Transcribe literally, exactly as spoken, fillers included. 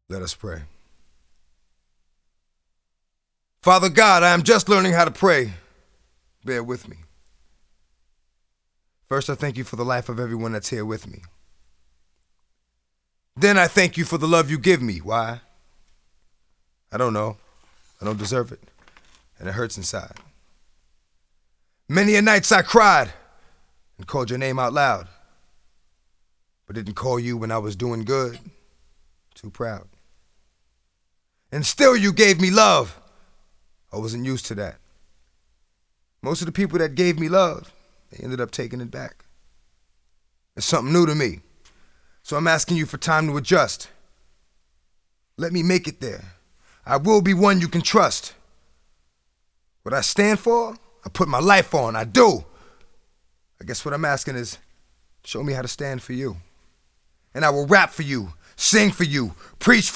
Let us pray. Father God, I am just learning how to pray. Bear with me. First, I thank you for the life of everyone that's here with me. Then I thank you for the love you give me. Why? I don't know. I don't deserve it. And it hurts inside. Many a nights I cried and called your name out loud, but didn't call you when I was doing good. Too proud. And still you gave me love. I wasn't used to that. Most of the people that gave me love, they ended up taking it back. It's something new to me. So I'm asking you for time to adjust. Let me make it there. I will be one you can trust. What I stand for, I put my life on. I do. I guess what I'm asking is, show me how to stand for you. And I will rap for you, sing for you, preach for you.